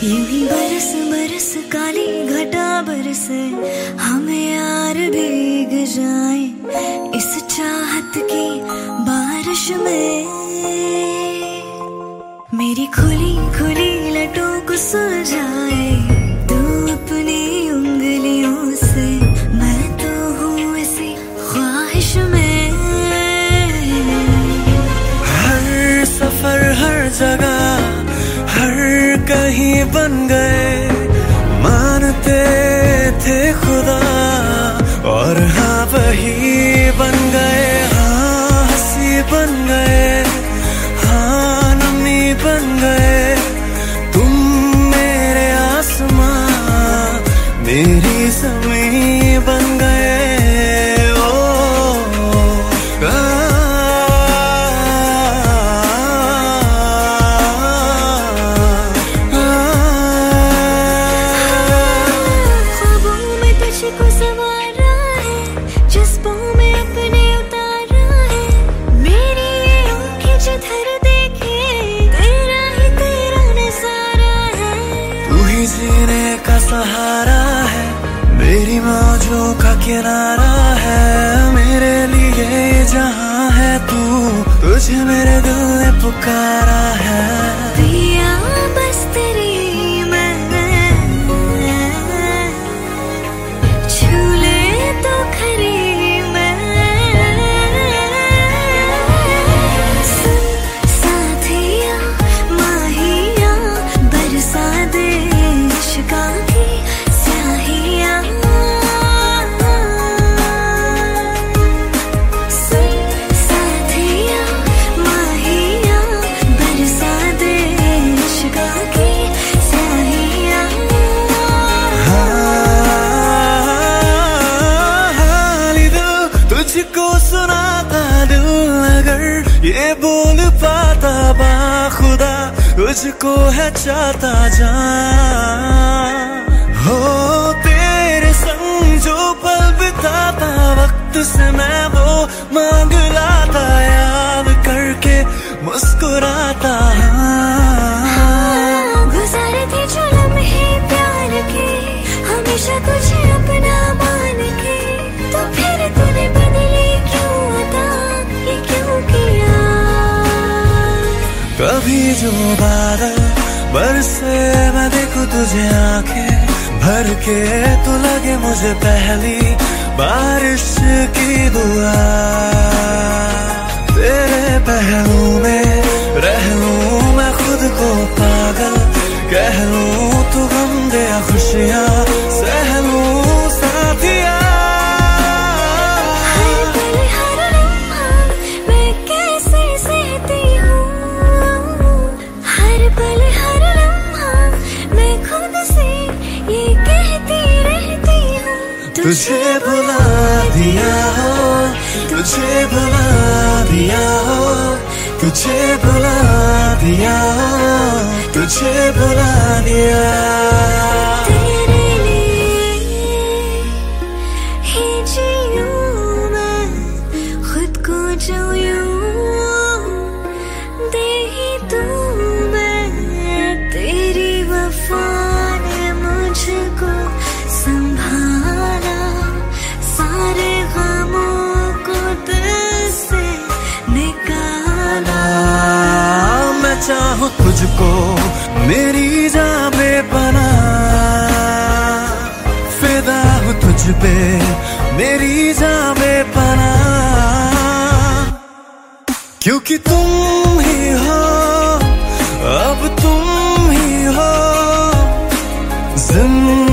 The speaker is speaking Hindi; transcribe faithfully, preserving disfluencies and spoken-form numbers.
यूं ही बरस बरस काली घटा बरसे, हमें यार भीग जाए इस चाहत की बारिश में। मेरी खुली खुली लटों को सुलझाए तू अपनी उंगलियों से, मैं तो हूँ इसी ख्वाहिश में। हर सफर हर जगह हर कहीं बन गए, मानते थे खुदा और हाँ वही बन गए। हाँ हंसी बन गए, हाँ नमी बन गए, तुम मेरे आसमां मेरी ज़मीं बन गए। को संवारा है, जज्बों में अपने उतारा है, मेरी ये आँखें जिधर देखे तेरा ही तेरा नजारा है। तू ही जीने का सहारा है, मेरी मौजों का किनारा है, मेरे लिए जहाँ है तू, तुझे मेरे दिल ने पुकारा है। पिया बस तेरी तुझको सुनाता दिल अगर ये बोल पाता बाखुदा, तुझको है चाहता जान। हो तेरे संग जो पल बिताता, वक्त से मैं वो मांग लाता, याद करके मुस्कुराता। हाँ, गुजारे थे जो लम्हे प्यार के, हमेशा तुझे अपना मान के, तो फिर तूने बदली क्यों अता, ये क्यों किया। कभी जो बादल बरसे मैं देखूं तुझे आंखें भर के, तो लगे मुझे पहली बारिश की दुआ। तेरे पहलू में रह लूं मैं खुद को पागल, कह लूं तू गम दे खुशियाँ सह लूं साथिया। तुझे भुला दिया हो, तुझे भुला दिया हो, तुझे भुला दिया हो, तुझे भुला दिया। तेरे लिए ही जीऊं मैं, खुद को जो यूं दे ही दूं मैं, तेरी वफा ने मुझको संभाला, सारे गमों को दिल से निकाला। मैं चाहूं तुझको मेरी जान बेपनाह, फिदा हूं तुझ पे मेरी जान बेपनाह, क्योंकि तुम ही हो अब तुम ही हो जिंदगी।